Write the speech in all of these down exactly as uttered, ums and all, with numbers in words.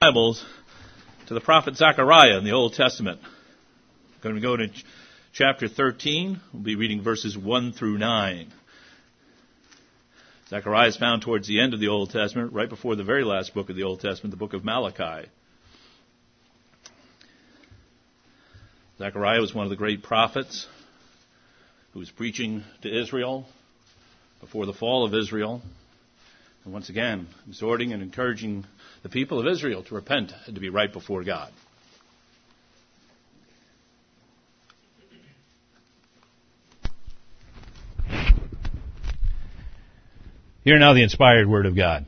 Bibles to the prophet Zechariah in the Old Testament. We're going to go to ch- chapter thirteen. We'll be reading verses one through nine. Zechariah is found towards the end of the Old Testament, right before the very last book of the Old Testament, the book of Malachi. Zechariah was one of the great prophets who was preaching to Israel before the fall of Israel. And once again, exhorting and encouraging the people of Israel to repent and to be right before God. Hear now the inspired word of God.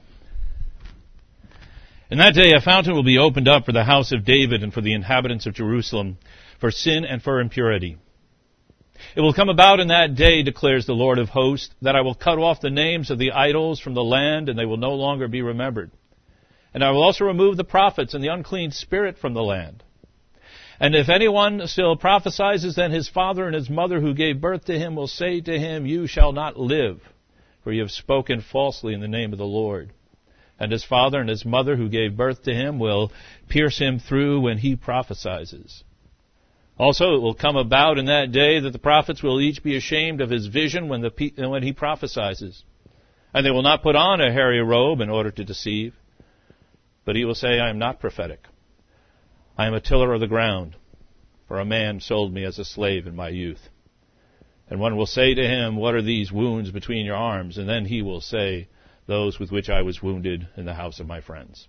In that day a fountain will be opened up for the house of David and for the inhabitants of Jerusalem, for sin and for impurity. It will come about in that day, declares the Lord of hosts, that I will cut off the names of the idols from the land, and they will no longer be remembered. And I will also remove the prophets and the unclean spirit from the land. And if anyone still prophesies, then his father and his mother who gave birth to him will say to him, You shall not live, for you have spoken falsely in the name of the Lord. And his father and his mother who gave birth to him will pierce him through when he prophesies. Also, it will come about in that day that the prophets will each be ashamed of his vision when, the, when he prophesies. And they will not put on a hairy robe in order to deceive. But he will say, I am not prophetic. I am a tiller of the ground, for a man sold me as a slave in my youth. And one will say to him, What are these wounds between your arms? And then he will say, Those with which I was wounded in the house of my friends.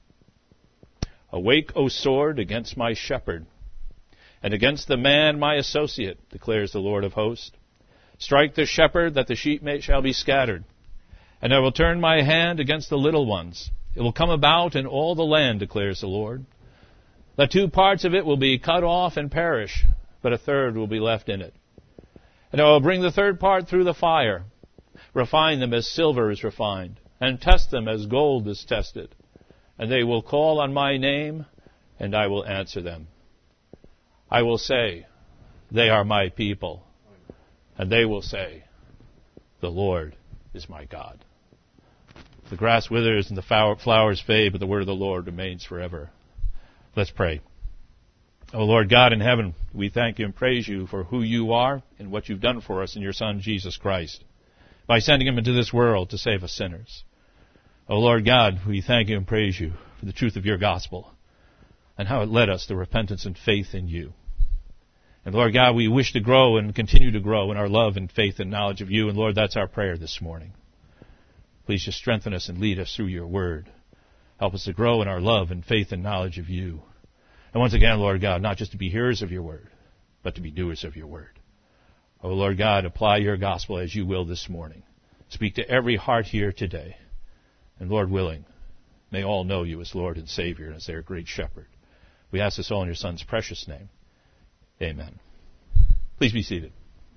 Awake, O sword, against my shepherd, and against the man my associate, declares the Lord of hosts. Strike the shepherd, that the sheep may, shall be scattered. And I will turn my hand against the little ones. It will come about in all the land, declares the Lord. The two parts of it will be cut off and perish, but a third will be left in it. And I will bring the third part through the fire, refine them as silver is refined, and test them as gold is tested. And they will call on my name, and I will answer them. I will say, They are my people. And they will say, The Lord is my God. The grass withers and the flowers fade, but the word of the Lord remains forever. Let's pray. O Lord God in heaven, we thank you and praise you for who you are and what you've done for us in your Son, Jesus Christ, by sending him into this world to save us sinners. O Lord God, we thank you and praise you for the truth of your gospel and how it led us to repentance and faith in you. And Lord God, we wish to grow and continue to grow in our love and faith and knowledge of you. And Lord, that's our prayer this morning. Please just strengthen us and lead us through your word. Help us to grow in our love and faith and knowledge of you. And once again, Lord God, not just to be hearers of your word, but to be doers of your word. Oh, Lord God, apply your gospel as you will this morning. Speak to every heart here today. And Lord willing, may all know you as Lord and Savior and as their great shepherd. We ask this all in your Son's precious name. Amen. Please be seated.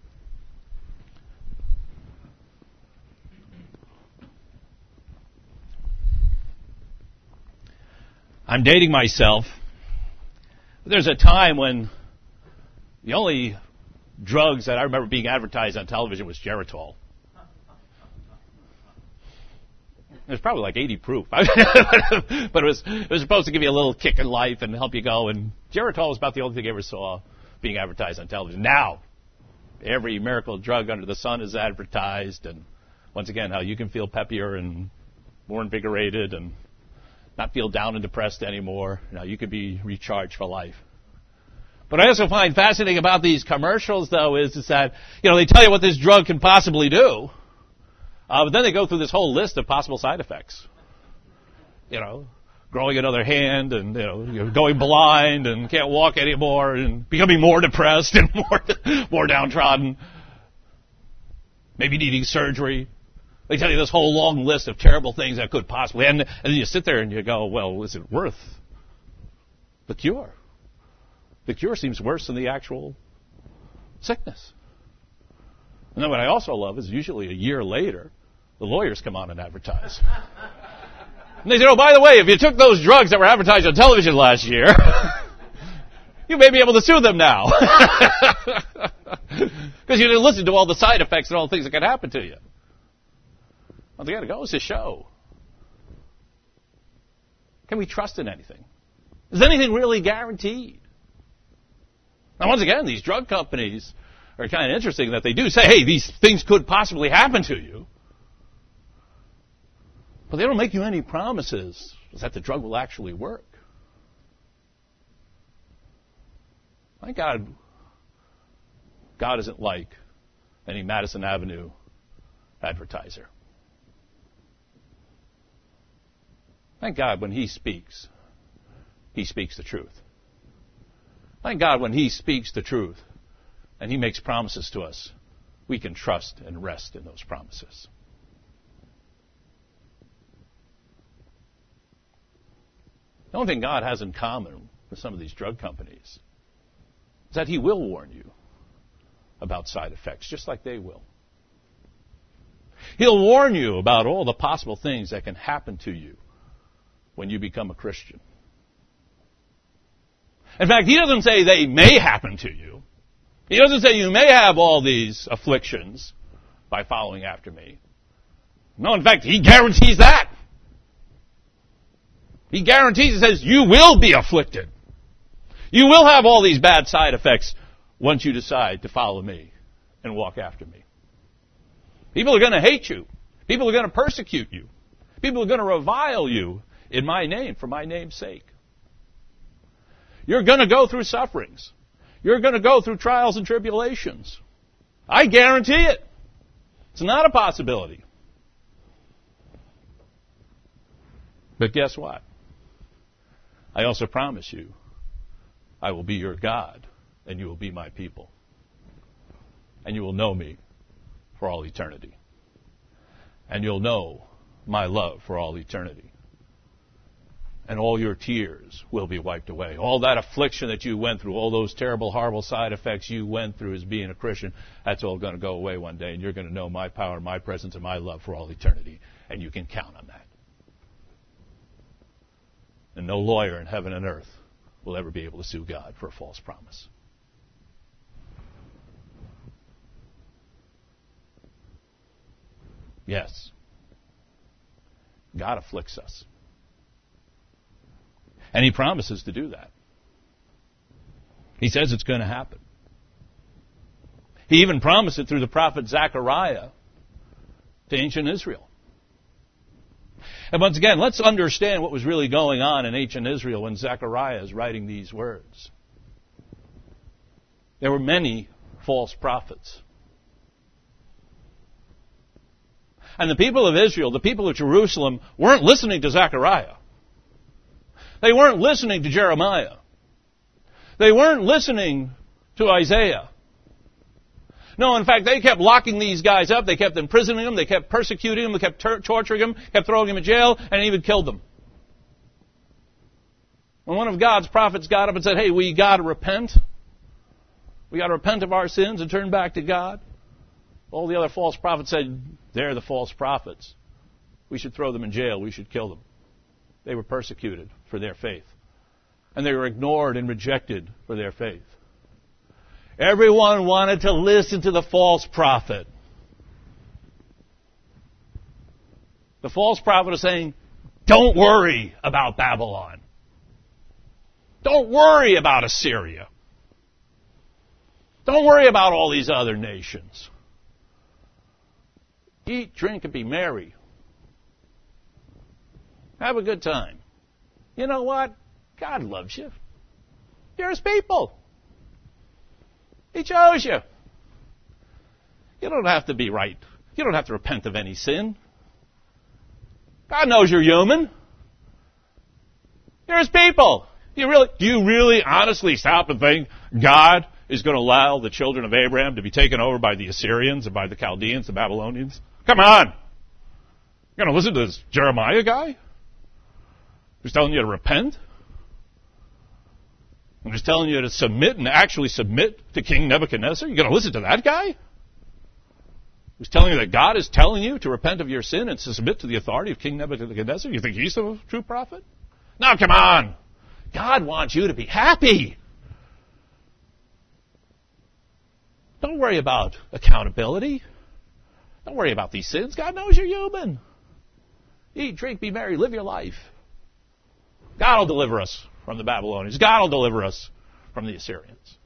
I'm dating myself. There's a time when the only drugs that I remember being advertised on television was Geritol. It was probably like eighty proof. But it was, it was supposed to give you a little kick in life and help you go. And Geritol was about the only thing I ever saw being advertised on television. Now, every miracle drug under the sun is advertised. And once again, how you can feel peppier and more invigorated and not feel down and depressed anymore. Now you could be recharged for life. But I also find fascinating about these commercials, though, is, is that, you know, they tell you what this drug can possibly do. Uh, but then they go through this whole list of possible side effects. You know, growing another hand and, you know, you're going blind and can't walk anymore and becoming more depressed and more, more downtrodden. Maybe needing surgery. They tell you this whole long list of terrible things that could possibly, and, and then you sit there and you go, well, is it worth the cure? The cure seems worse than the actual sickness. And then what I also love is usually a year later, the lawyers come on and advertise. And they say, oh, by the way, if you took those drugs that were advertised on television last year, you may be able to sue them now. Because you didn't listen to all the side effects and all the things that could happen to you. Well, they got to go. It's a show. Can we trust in anything? Is anything really guaranteed? Now, once again, these drug companies are kind of interesting that they do say, hey, these things could possibly happen to you. But they don't make you any promises that the drug will actually work. My God, God isn't like any Madison Avenue advertiser. Thank God when He speaks, He speaks the truth. Thank God when He speaks the truth and He makes promises to us, we can trust and rest in those promises. The only thing God has in common with some of these drug companies is that He will warn you about side effects, just like they will. He'll warn you about all the possible things that can happen to you when you become a Christian. In fact, He doesn't say they may happen to you. He doesn't say you may have all these afflictions by following after me. No, in fact, He guarantees that. He guarantees, He says, you will be afflicted. You will have all these bad side effects once you decide to follow me and walk after me. People are going to hate you. People are going to persecute you. People are going to revile you in my name, for my name's sake. You're going to go through sufferings. You're going to go through trials and tribulations. I guarantee it. It's not a possibility. But guess what? I also promise you, I will be your God, and you will be my people. And you will know me for all eternity. And you'll know my love for all eternity. And all your tears will be wiped away. All that affliction that you went through, all those terrible, horrible side effects you went through as being a Christian, that's all going to go away one day. And you're going to know my power, my presence, and my love for all eternity. And you can count on that. And no lawyer in heaven and earth will ever be able to sue God for a false promise. Yes, God afflicts us. And He promises to do that. He says it's going to happen. He even promised it through the prophet Zechariah to ancient Israel. And once again, let's understand what was really going on in ancient Israel when Zechariah is writing these words. There were many false prophets. And the people of Israel, the people of Jerusalem, weren't listening to Zechariah. They weren't listening to Jeremiah. They weren't listening to Isaiah. No, in fact, they kept locking these guys up. They kept imprisoning them. They kept persecuting them. They kept tor- torturing them, kept throwing them in jail, and even killed them. When one of God's prophets got up and said, hey, we got to repent. We got to repent of our sins and turn back to God. All the other false prophets said, they're the false prophets. We should throw them in jail. We should kill them. They were persecuted for their faith. And they were ignored and rejected for their faith. Everyone wanted to listen to the false prophet. The false prophet is saying, don't worry about Babylon. Don't worry about Assyria. Don't worry about all these other nations. Eat, drink, and be merry. Have a good time. You know what? God loves you. You're His people. He chose you. You don't have to be right. You don't have to repent of any sin. God knows you're human. You're His people. You really, do you really honestly stop and think God is going to allow the children of Abraham to be taken over by the Assyrians and by the Chaldeans, the Babylonians? Come on. You're going to listen to this Jeremiah guy who's telling you to repent? I'm just telling you to submit and actually submit to King Nebuchadnezzar? You're going to listen to that guy? Who's telling you that God is telling you to repent of your sin and to submit to the authority of King Nebuchadnezzar? You think he's a true prophet? No, come on. God wants you to be happy. Don't worry about accountability. Don't worry about these sins. God knows you're human. Eat, drink, be merry, live your life. God will deliver us from the Babylonians. God will deliver us from the Assyrians.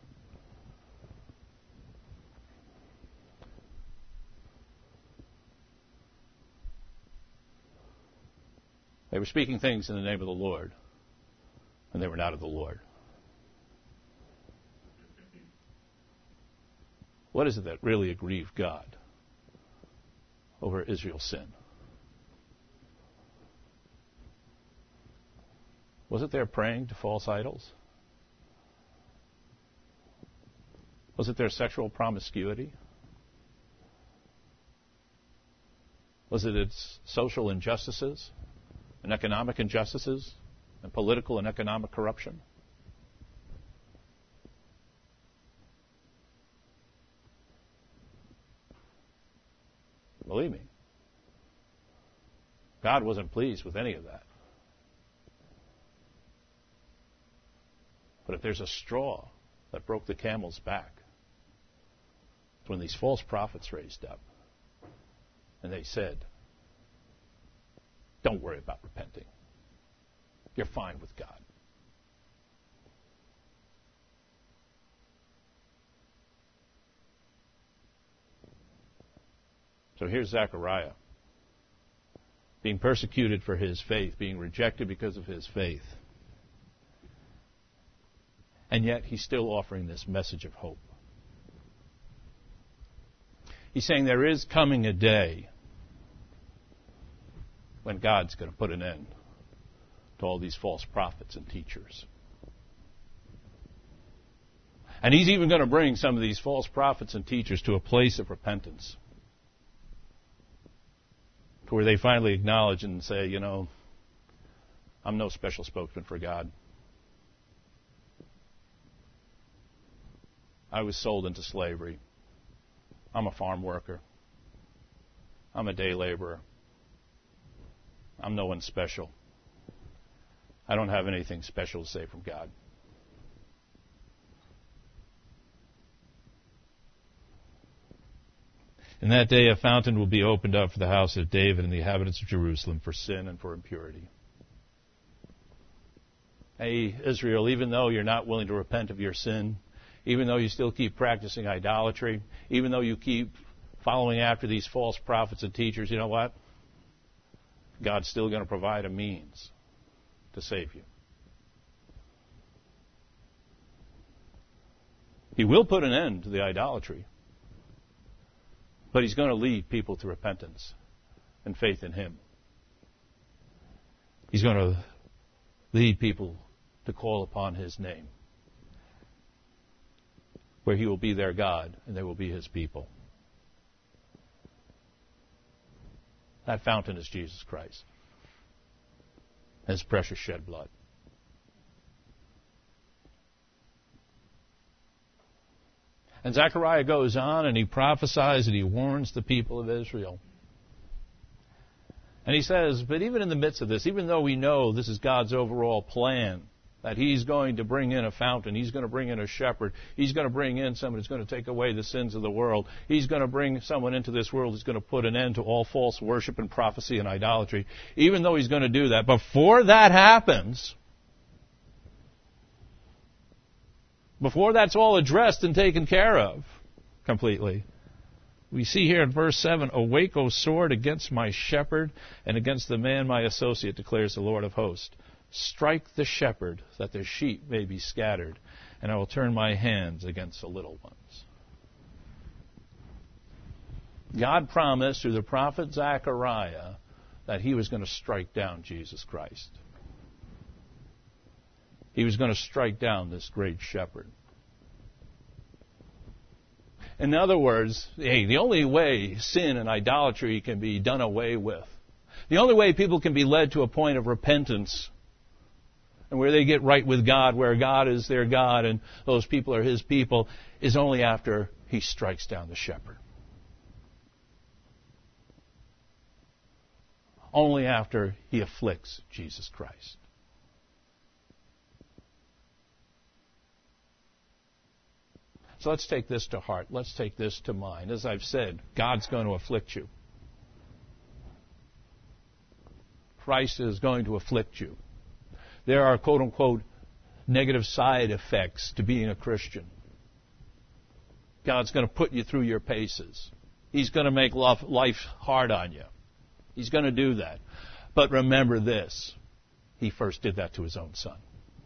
They were speaking things in the name of the Lord, and they were not of the Lord. What is it that really aggrieved God over Israel's sin? Was it their praying to false idols? Was it their sexual promiscuity? Was it its social injustices and economic injustices and political and economic corruption? Believe me, God wasn't pleased with any of that. But if there's a straw that broke the camel's back, it's when these false prophets raised up and they said, don't worry about repenting. You're fine with God. So here's Zechariah, being persecuted for his faith, being rejected because of his faith. And yet he's still offering this message of hope. He's saying there is coming a day when God's going to put an end to all these false prophets and teachers. And he's even going to bring some of these false prophets and teachers to a place of repentance, to where they finally acknowledge and say, you know, I'm no special spokesman for God. I was sold into slavery. I'm a farm worker. I'm a day laborer. I'm no one special. I don't have anything special to say from God. In that day a fountain will be opened up for the house of David and the inhabitants of Jerusalem for sin and for impurity. Hey, Israel, even though you're not willing to repent of your sin, even though you still keep practicing idolatry, even though you keep following after these false prophets and teachers, you know what? God's still going to provide a means to save you. He will put an end to the idolatry, but He's going to lead people to repentance and faith in Him. He's going to lead people to call upon His name, where He will be their God and they will be His people. That fountain is Jesus Christ, His precious shed blood. And Zechariah goes on and he prophesies and he warns the people of Israel. And he says, but even in the midst of this, even though we know this is God's overall plan, that He's going to bring in a fountain, He's going to bring in a shepherd, He's going to bring in someone who's going to take away the sins of the world, He's going to bring someone into this world who's going to put an end to all false worship and prophecy and idolatry, even though He's going to do that, before that happens, before that's all addressed and taken care of completely, we see here in verse seven, awake, O sword, against my shepherd and against the man my associate, declares the Lord of hosts. Strike the shepherd, that the sheep may be scattered, and I will turn my hands against the little ones. God promised through the prophet Zechariah that He was going to strike down Jesus Christ. He was going to strike down this great shepherd. In other words, hey, the only way sin and idolatry can be done away with, the only way people can be led to a point of repentance and where they get right with God, where God is their God and those people are His people, is only after He strikes down the shepherd. Only after He afflicts Jesus Christ. So let's take this to heart. Let's take this to mind. As I've said, God's going to afflict you. Christ is going to afflict you. There are, quote unquote, negative side effects to being a Christian. God's going to put you through your paces. He's going to make life hard on you. He's going to do that. But remember this. He first did that to His own Son.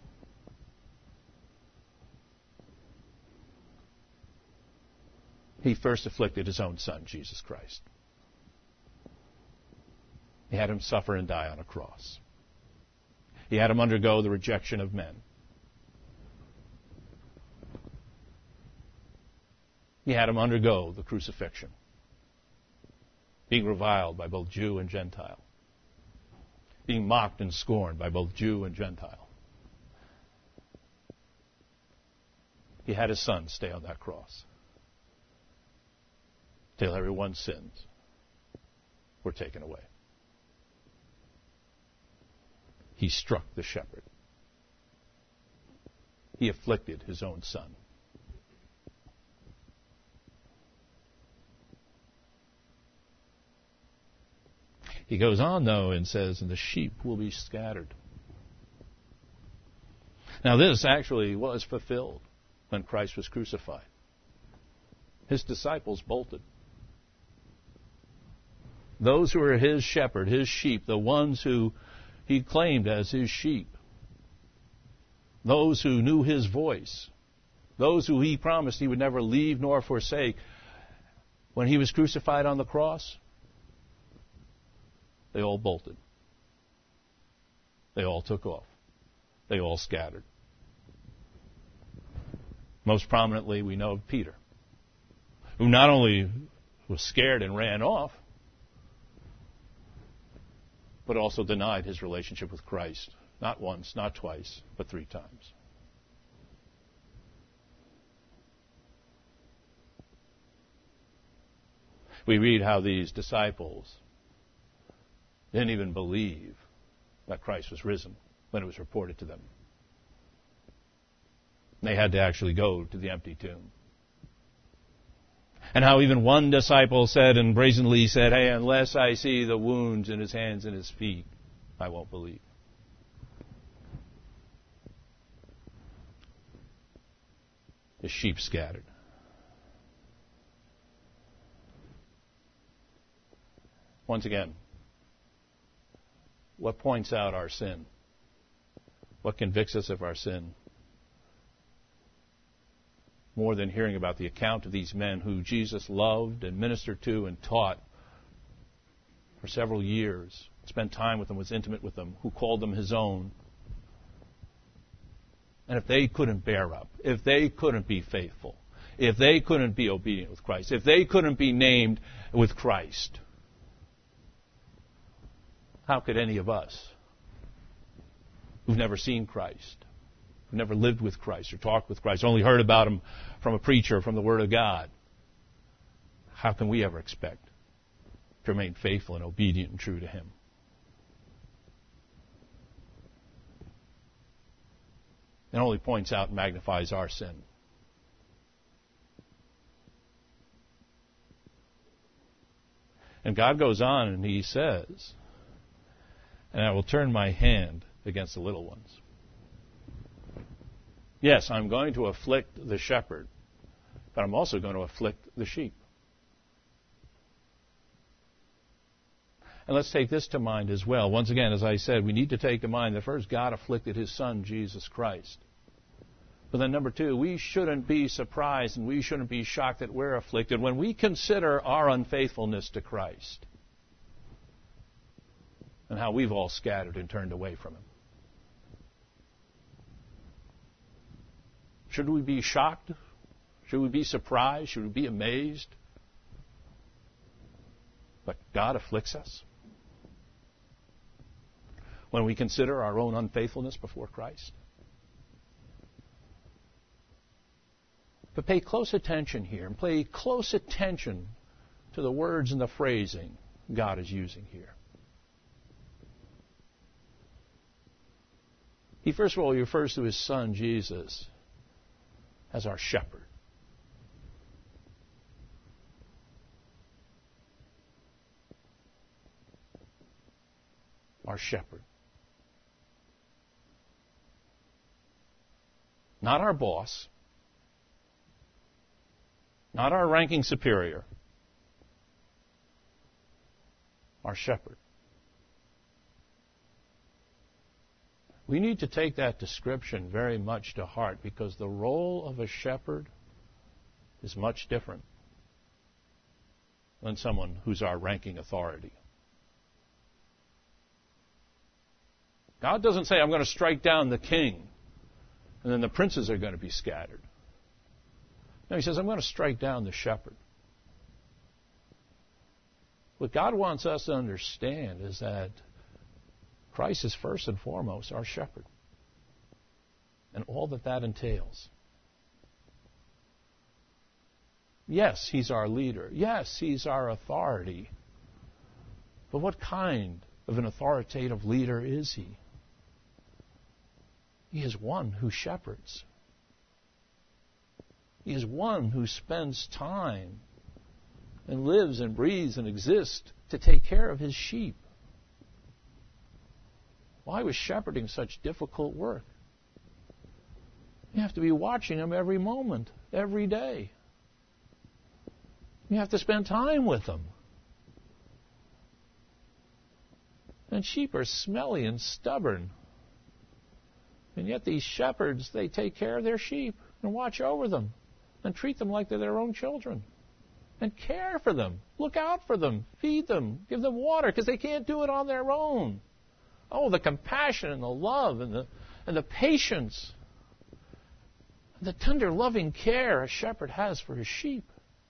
He first afflicted His own Son, Jesus Christ. He had Him suffer and die on a cross. He had Him undergo the rejection of men. He had Him undergo the crucifixion, being reviled by both Jew and Gentile, being mocked and scorned by both Jew and Gentile. He had His Son stay on that cross till everyone's sins were taken away. He struck the shepherd. He afflicted His own Son. He goes on, though, and says, and the sheep will be scattered. Now, this actually was fulfilled when Christ was crucified. His disciples bolted. Those who were His shepherd, His sheep, the ones who He claimed as His sheep, those who knew His voice, those who He promised He would never leave nor forsake, when He was crucified on the cross, they all bolted. They all took off. They all scattered. Most prominently, we know of Peter, who not only was scared and ran off, but also denied his relationship with Christ. Not once, not twice, but three times. We read how these disciples didn't even believe that Christ was risen when it was reported to them. They had to actually go to the empty tomb. And how even one disciple said and brazenly said, hey, unless I see the wounds in His hands and His feet, I won't believe. The sheep scattered. Once again, what points out our sin? What convicts us of our sin? More than hearing about the account of these men who Jesus loved and ministered to and taught for several years, spent time with them, was intimate with them, who called them His own. And if they couldn't bear up, if they couldn't be faithful, if they couldn't be obedient with Christ, if they couldn't be named with Christ, how could any of us who've never seen Christ, who've never lived with Christ or talked with Christ, only heard about Him from a preacher, from the Word of God, how can we ever expect to remain faithful and obedient and true to Him? It only points out and magnifies our sin. And God goes on and He says, and I will turn my hand against the little ones. Yes, I'm going to afflict the shepherd, but I'm also going to afflict the sheep. And let's take this to mind as well. Once again, as I said, we need to take to mind that first God afflicted His Son, Jesus Christ. But then number two, we shouldn't be surprised and we shouldn't be shocked that we're afflicted when we consider our unfaithfulness to Christ and how we've all scattered and turned away from Him. Should we be shocked? Should we be surprised? Should we be amazed? But God afflicts us when we consider our own unfaithfulness before Christ. But pay close attention here and pay close attention to the words and the phrasing God is using here. He first of all refers to His Son, Jesus, as our shepherd. Our shepherd. Not our boss. Not our ranking superior. Our shepherd. We need to take that description very much to heart, because the role of a shepherd is much different than someone who's our ranking authority. God doesn't say, I'm going to strike down the king, and then the princes are going to be scattered. No, he says, I'm going to strike down the shepherd. What God wants us to understand is that Christ is first and foremost our shepherd, and all that that entails. Yes, he's our leader. Yes, he's our authority. But what kind of an authoritative leader is he? He is one who shepherds. He is one who spends time and lives and breathes and exists to take care of his sheep. Why was shepherding such difficult work? You have to be watching them every moment, every day. You have to spend time with them. And sheep are smelly and stubborn. And yet these shepherds, they take care of their sheep and watch over them and treat them like they're their own children and care for them, look out for them, feed them, give them water, because they can't do it on their own. Oh, the compassion and the love and the, and the patience, and the tender, loving care a shepherd has for his sheep.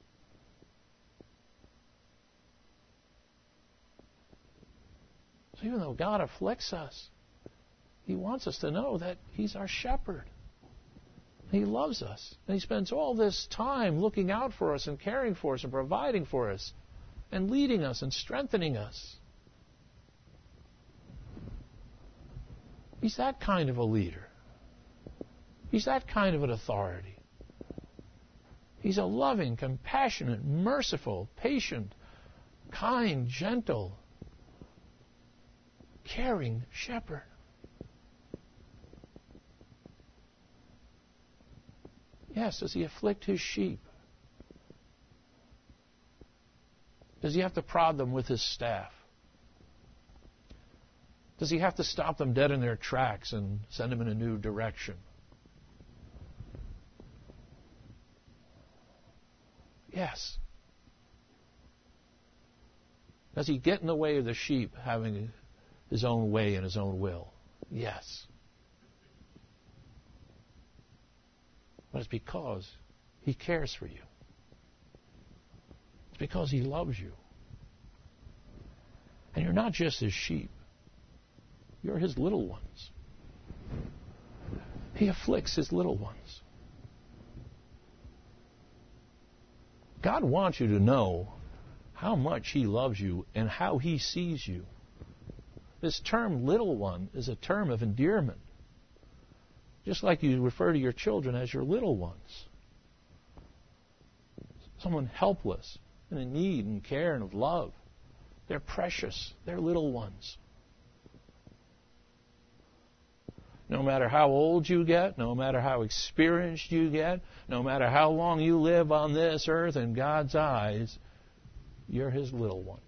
So even though God afflicts us, he wants us to know that he's our shepherd. He loves us. And he spends all this time looking out for us and caring for us and providing for us and leading us and strengthening us. He's that kind of a leader. He's that kind of an authority. He's a loving, compassionate, merciful, patient, kind, gentle, caring shepherd. Yes, does he afflict his sheep? Does he have to prod them with his staff? Does he have to stop them dead in their tracks and send them in a new direction? Yes. Does he get in the way of the sheep having his own way and his own will? Yes. But it's because he cares for you. It's because he loves you. And you're not just his sheep. You're his little ones. He afflicts his little ones. God wants you to know how much he loves you and how he sees you. This term little one is a term of endearment. Just like you refer to your children as your little ones. Someone helpless and in need and care and of love. They're precious. They're little ones. No matter how old you get, no matter how experienced you get, no matter how long you live on this earth, in God's eyes, you're his little one.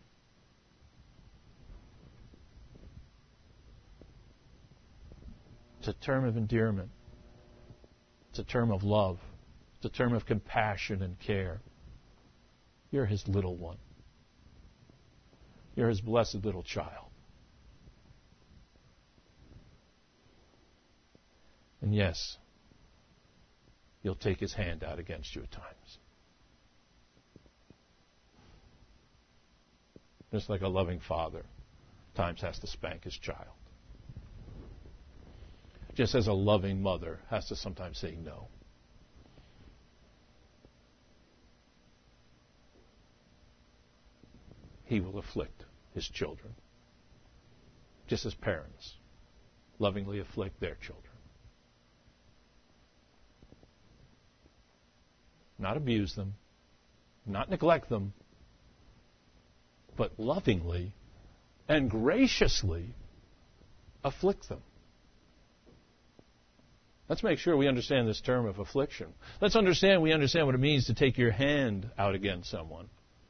It's a term of endearment. It's a term of love. It's a term of compassion and care. You're his little one. You're his blessed little child. And yes, he'll take his hand out against you at times. Just like a loving father at times has to spank his child. Just as a loving mother has to sometimes say no. He will afflict his children, just as parents lovingly afflict their children. Not abuse them, not neglect them, but lovingly and graciously afflict them. Let's make sure we understand this term of affliction. Let's understand we understand what it means to take your hand out against someone.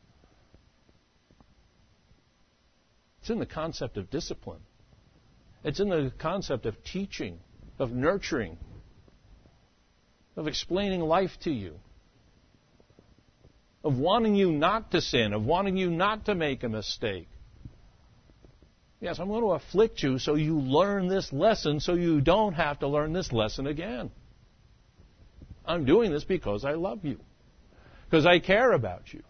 It's in the concept of discipline. It's in the concept of teaching, of nurturing, of explaining life to you, of wanting you not to sin, of wanting you not to make a mistake. Yes, I'm going to afflict you so you learn this lesson so you don't have to learn this lesson again. I'm doing this because I love you, because I care about you.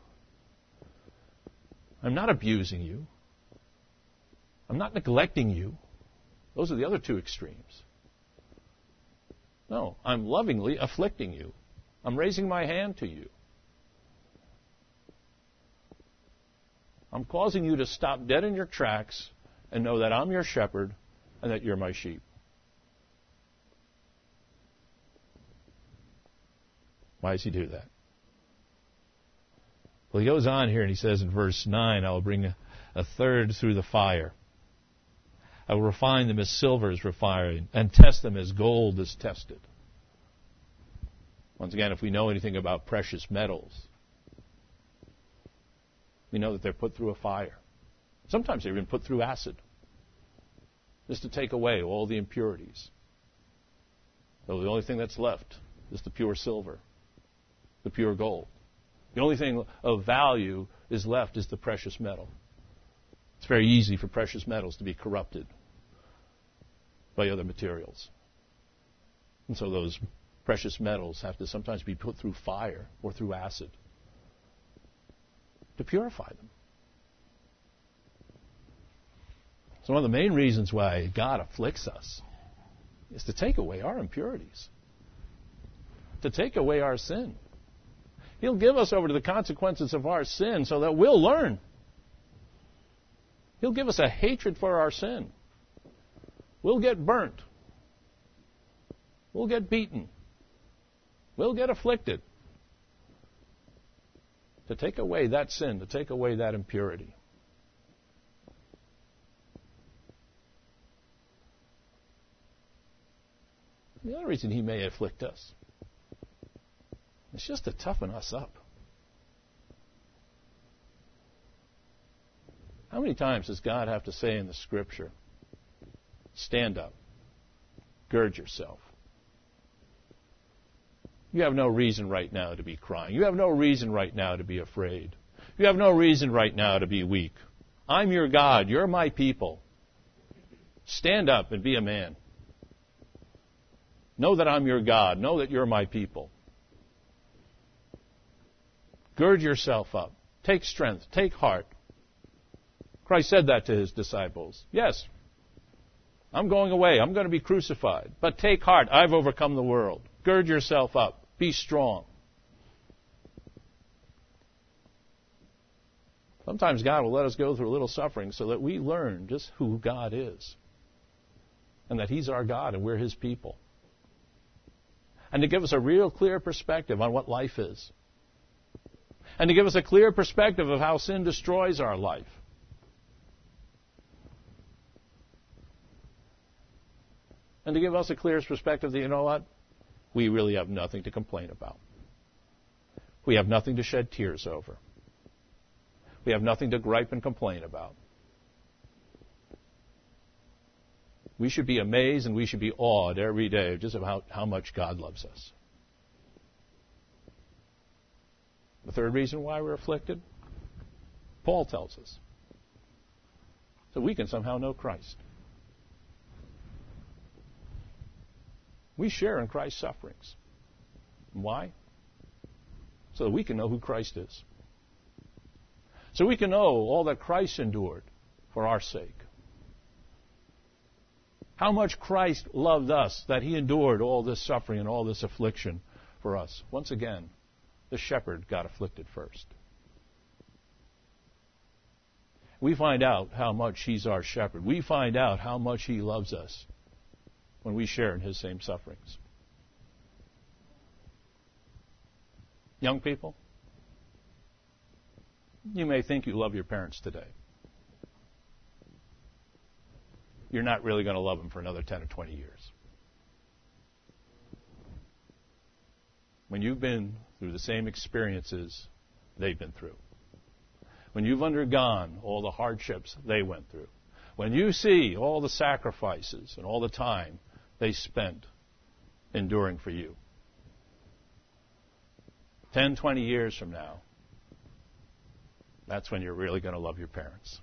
I'm not abusing you. I'm not neglecting you. Those are the other two extremes. No, I'm lovingly afflicting you. I'm raising my hand to you. I'm causing you to stop dead in your tracks and know that I'm your shepherd and that you're my sheep. Why does he do that? Well, he goes on here and he says in verse nine, I will bring a, a third through the fire. I will refine them as silver is refined and test them as gold is tested. Once again, if we know anything about precious metals, we know that they're put through a fire. Sometimes they're even put through acid, just to take away all the impurities. So the only thing that's left is the pure silver, the pure gold. The only thing of value is left is the precious metal. It's very easy for precious metals to be corrupted by other materials. And so those precious metals have to sometimes be put through fire or through acid to purify them. So one of the main reasons why God afflicts us is to take away our impurities, to take away our sin. He'll give us over to the consequences of our sin so that we'll learn. He'll give us a hatred for our sin. We'll get burnt. We'll get beaten. We'll get afflicted. To take away that sin, to take away that impurity. The other reason he may afflict us is just to toughen us up. How many times does God have to say in the Scripture, stand up, gird yourself? You have no reason right now to be crying. You have no reason right now to be afraid. You have no reason right now to be weak. I'm your God. You're my people. Stand up and be a man. Know that I'm your God. Know that you're my people. Gird yourself up. Take strength. Take heart. Christ said that to his disciples. Yes, I'm going away. I'm going to be crucified. But take heart. I've overcome the world. Gird yourself up. Be strong. Sometimes God will let us go through a little suffering so that we learn just who God is. And that He's our God and we're His people. And to give us a real clear perspective on what life is. And to give us a clear perspective of how sin destroys our life. And to give us a clear perspective that, you know what? We really have nothing to complain about. We have nothing to shed tears over. We have nothing to gripe and complain about. We should be amazed and we should be awed every day just about how much God loves us. The third reason why we're afflicted, Paul tells us, so we can somehow know Christ. We share in Christ's sufferings. Why? So that we can know who Christ is. So we can know all that Christ endured for our sake. How much Christ loved us that He endured all this suffering and all this affliction for us. Once again, the shepherd got afflicted first. We find out how much He's our shepherd. We find out how much He loves us when we share in His same sufferings. Young people, you may think you love your parents today. You're not really going to love them for another ten or twenty years. when you've been through the same experiences they've been through, when you've undergone all the hardships they went through, when you see all the sacrifices and all the time they spent enduring for you, ten, twenty years from now, that's when you're really going to love your parents.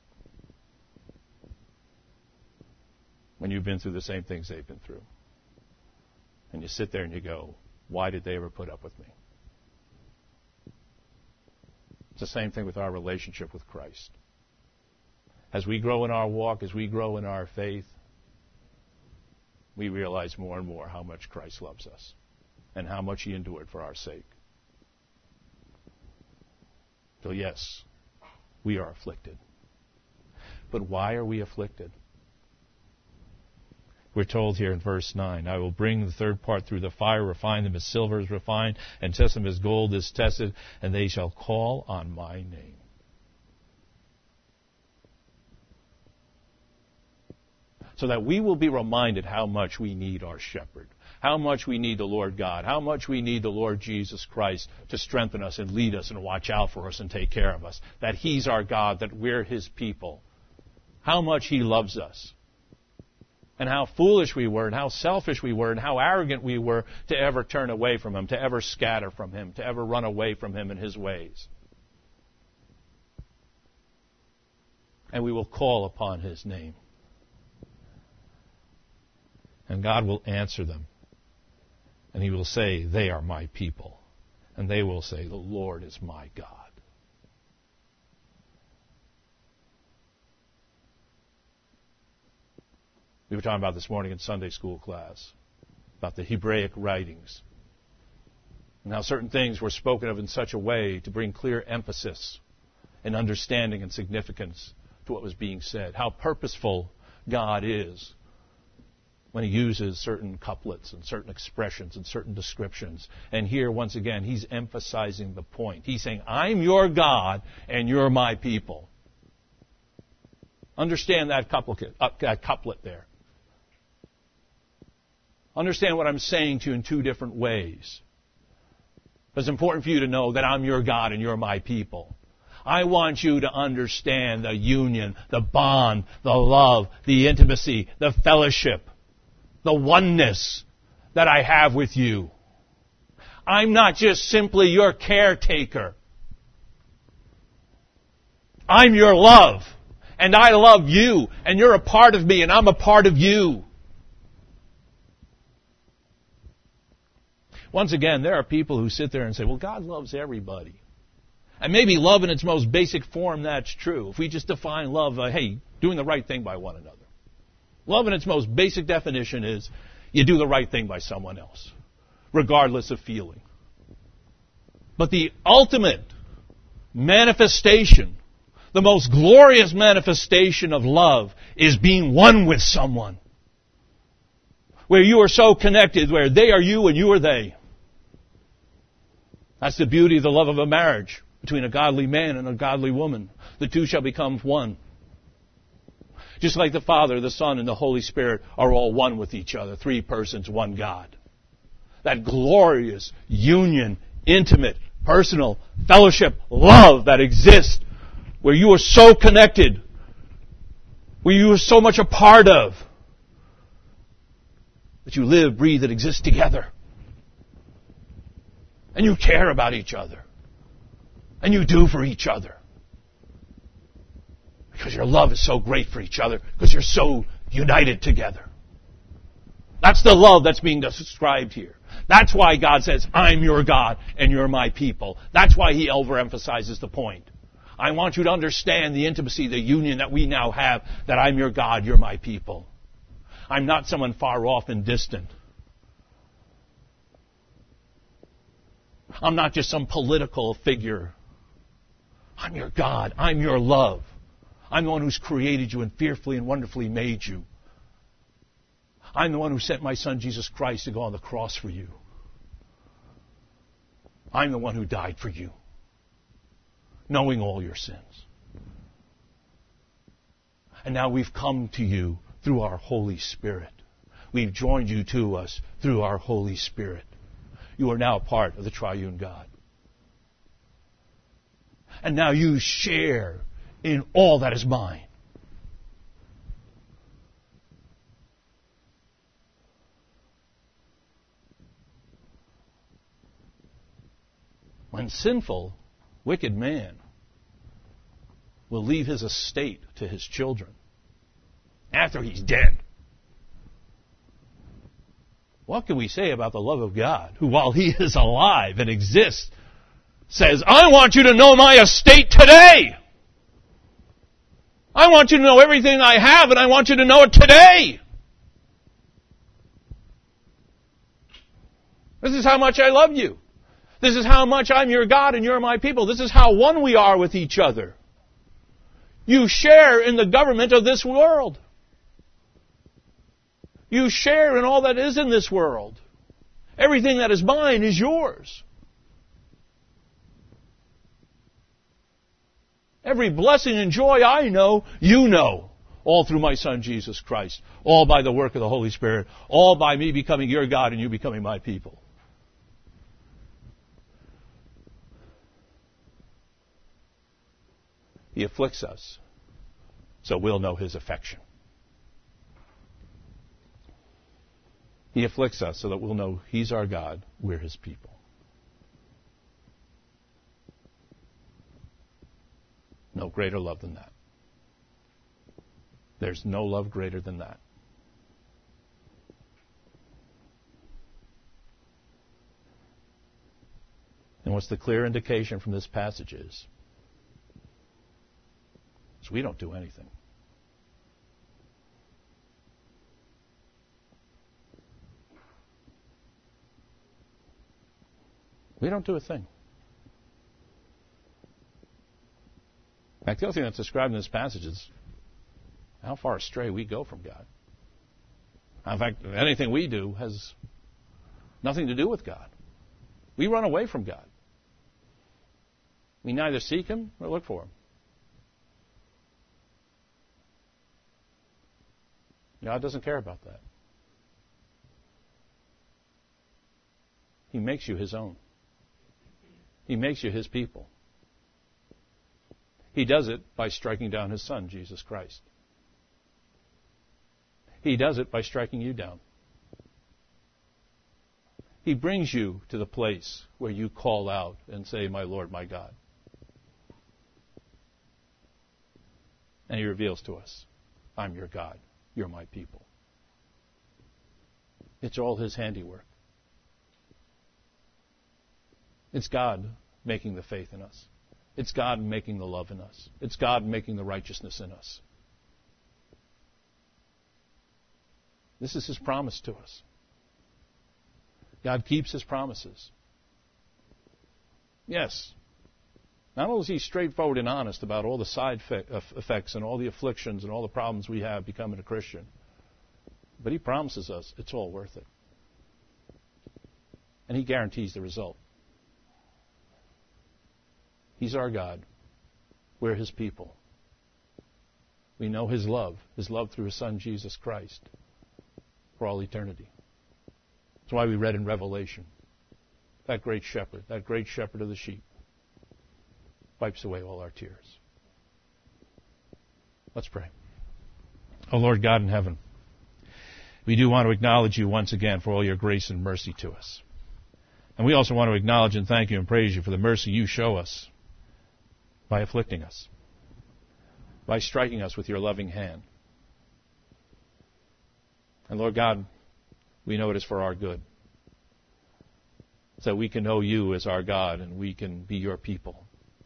When you've been through the same things they've been through. And you sit there and you go, why did they ever put up with me? It's the same thing with our relationship with Christ. As we grow in our walk, as we grow in our faith, we realize more and more how much Christ loves us and how much He endured for our sake. So yes, we are afflicted. But why are we afflicted? We're told here in verse nine, I will bring the third part through the fire, refine them as silver is refined, and test them as gold is tested, and they shall call on my name. So that we will be reminded how much we need our shepherd, how much we need the Lord God, how much we need the Lord Jesus Christ to strengthen us and lead us and watch out for us and take care of us, that He's our God, that we're His people, how much He loves us, and how foolish we were and how selfish we were and how arrogant we were to ever turn away from Him, to ever scatter from Him, to ever run away from Him and His ways. And we will call upon His name. And God will answer them. And He will say, they are my people. And they will say, the Lord is my God. We were talking about this morning in Sunday school class, about the Hebraic writings, and how certain things were spoken of in such a way to bring clear emphasis and understanding and significance to what was being said. How purposeful God is when He uses certain couplets and certain expressions and certain descriptions. And here, once again, He's emphasizing the point. He's saying, I'm your God and you're my people. Understand that couplet, uh, that couplet there. Understand what I'm saying to you in two different ways. It's important for you to know that I'm your God and you're my people. I want you to understand the union, the bond, the love, the intimacy, the fellowship, the oneness that I have with you. I'm not just simply your caretaker. I'm your love, and I love you, and you're a part of me, and I'm a part of you. Once again, there are people who sit there and say, well, God loves everybody. And maybe love in its most basic form, that's true. If we just define love, uh, hey, doing the right thing by one another. Love in its most basic definition is you do the right thing by someone else, regardless of feeling. But the ultimate manifestation, the most glorious manifestation of love is being one with someone. Where you are so connected, where they are you and you are they. That's the beauty of the love of a marriage between a godly man and a godly woman. The two shall become one. Just like the Father, the Son, and the Holy Spirit are all one with each other. Three persons, one God. That glorious union, intimate, personal, fellowship, love that exists where you are so connected, where you are so much a part of, that you live, breathe, and exist together. And you care about each other. And you do for each other. Because your love is so great for each other. Because you're so united together. That's the love that's being described here. That's why God says, I'm your God and you're my people. That's why He overemphasizes the point. I want you to understand the intimacy, the union that we now have, that I'm your God, you're my people. I'm not someone far off and distant. I'm not just some political figure. I'm your God. I'm your love. I'm the one who's created you and fearfully and wonderfully made you. I'm the one who sent my Son, Jesus Christ, to go on the cross for you. I'm the one who died for you, knowing all your sins. And now we've come to you through our Holy Spirit. We've joined you to us through our Holy Spirit. You are now a part of the triune God. And now you share in all that is mine. When sinful, wicked man will leave his estate to his children after he's dead, what can we say about the love of God, who while he is alive and exists, says, I want you to know my estate today. I want you to know everything I have, and I want you to know it today. This is how much I love you. This is how much I'm your God and you're my people. This is how one we are with each other. You share in the government of this world. You share in all that is in this world. Everything that is mine is yours. Every blessing and joy I know, you know. All through my Son, Jesus Christ. All by the work of the Holy Spirit. All by me becoming your God and you becoming my people. He afflicts us, so we'll know His affection. He afflicts us so that we'll know He's our God, we're His people. No greater love than that. There's no love greater than that. And what's the clear indication from this passage is, is we don't do anything. We don't do a thing. In fact, the only thing that's described in this passage is how far astray we go from God. In fact, anything we do has nothing to do with God. We run away from God. We neither seek Him nor look for Him. God doesn't care about that. He makes you His own. He makes you His people. He does it by striking down His Son, Jesus Christ. He does it by striking you down. He brings you to the place where you call out and say, my Lord, my God. And He reveals to us, I'm your God. You're my people. It's all His handiwork. It's God making the faith in us. It's God making the love in us. It's God making the righteousness in us. This is His promise to us. God keeps His promises. Yes. Not only is He straightforward and honest about all the side effects and all the afflictions and all the problems we have becoming a Christian, but He promises us it's all worth it. And He guarantees the result. He's our God. We're His people. We know His love, His love through His Son, Jesus Christ, for all eternity. That's why we read in Revelation, that great shepherd, that great shepherd of the sheep, wipes away all our tears. Let's pray. Oh, Lord God in heaven, we do want to acknowledge You once again for all Your grace and mercy to us. And we also want to acknowledge and thank You and praise You for the mercy You show us by afflicting us, by striking us with Your loving hand. And Lord God, we know it is for our good, so we can know You as our God and we can be Your people.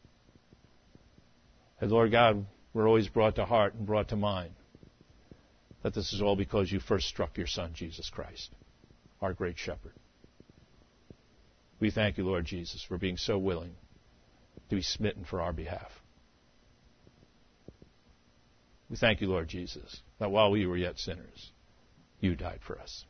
And Lord God, we're always brought to heart and brought to mind that this is all because You first struck Your Son, Jesus Christ, our great shepherd. We thank You, Lord Jesus, for being so willing to be smitten for our behalf. We thank You, Lord Jesus, that while we were yet sinners, You died for us,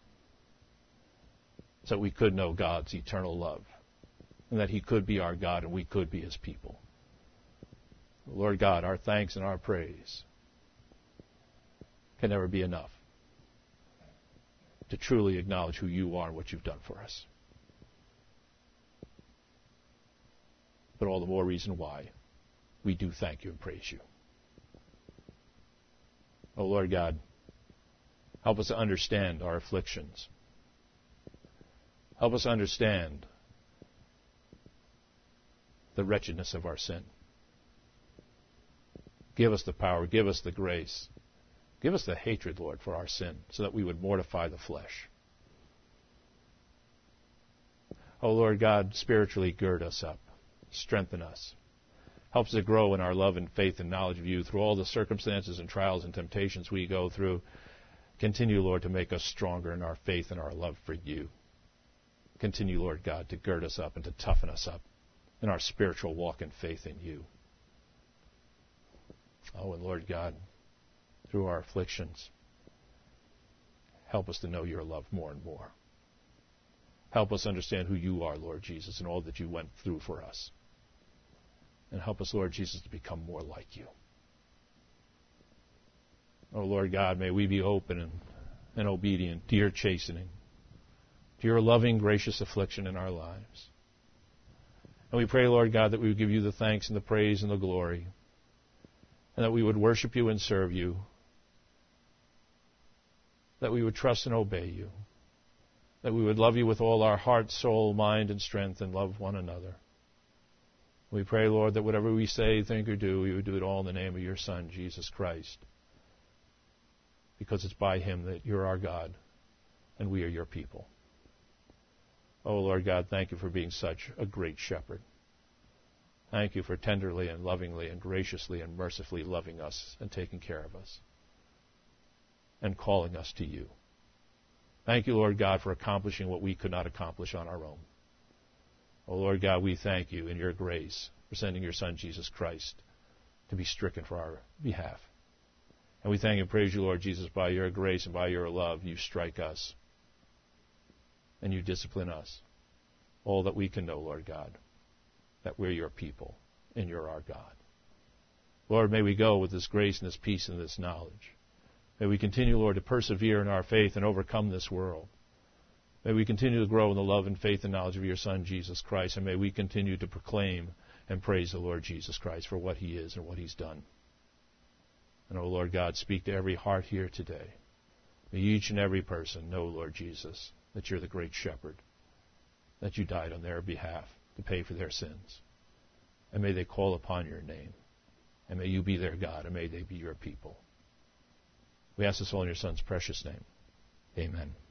so we could know God's eternal love, and that He could be our God and we could be His people. Lord God, our thanks and our praise can never be enough to truly acknowledge who You are and what You've done for us. but all the more reason why we do thank you and praise you. Oh, Lord God, help us to understand our afflictions. Help us understand the wretchedness of our sin. Give us the power, give us the grace, give us the hatred, Lord, for our sin, so that we would mortify the flesh. Oh, Lord God, spiritually gird us up, strengthen us. Help us to grow in our love and faith and knowledge of you through all the circumstances and trials and temptations we go through. Continue, Lord, to make us stronger in our faith and our love for you. Continue, Lord God, to gird us up and to toughen us up in our spiritual walk and faith in you. Oh, and Lord God, through our afflictions, help us to know your love more and more. Help us understand who you are, Lord Jesus, and all that you went through for us. And help us, Lord Jesus, to become more like you. Oh, Lord God, may we be open and, and obedient to your chastening, to your loving, gracious affliction in our lives. And we pray, Lord God, that we would give you the thanks and the praise and the glory, and that we would worship you and serve you, that we would trust and obey you, that we would love you with all our heart, soul, mind, and strength, and love one another. We pray, Lord, that whatever we say, think, or do, we would do it all in the name of your Son, Jesus Christ, because it's by him that you're our God and we are your people. Oh, Lord God, thank you for being such a great shepherd. Thank you for tenderly and lovingly and graciously and mercifully loving us and taking care of us and calling us to you. Thank you, Lord God, for accomplishing what we could not accomplish on our own. Oh, Lord God, we thank you in your grace for sending your Son, Jesus Christ, to be stricken for our behalf. And we thank and praise you, Lord Jesus, by your grace and by your love, you strike us and you discipline us. All that we can know, Lord God, that we're your people and you're our God. Lord, may we go with this grace and this peace and this knowledge. May we continue, Lord, to persevere in our faith and overcome this world. May we continue to grow in the love and faith and knowledge of your Son, Jesus Christ, and may we continue to proclaim and praise the Lord Jesus Christ for what he is and what he's done. And, oh, Lord God, speak to every heart here today. May each and every person know, Lord Jesus, that you're the great shepherd, that you died on their behalf to pay for their sins. And may they call upon your name. And may you be their God, and may they be your people. We ask this all in your Son's precious name. Amen.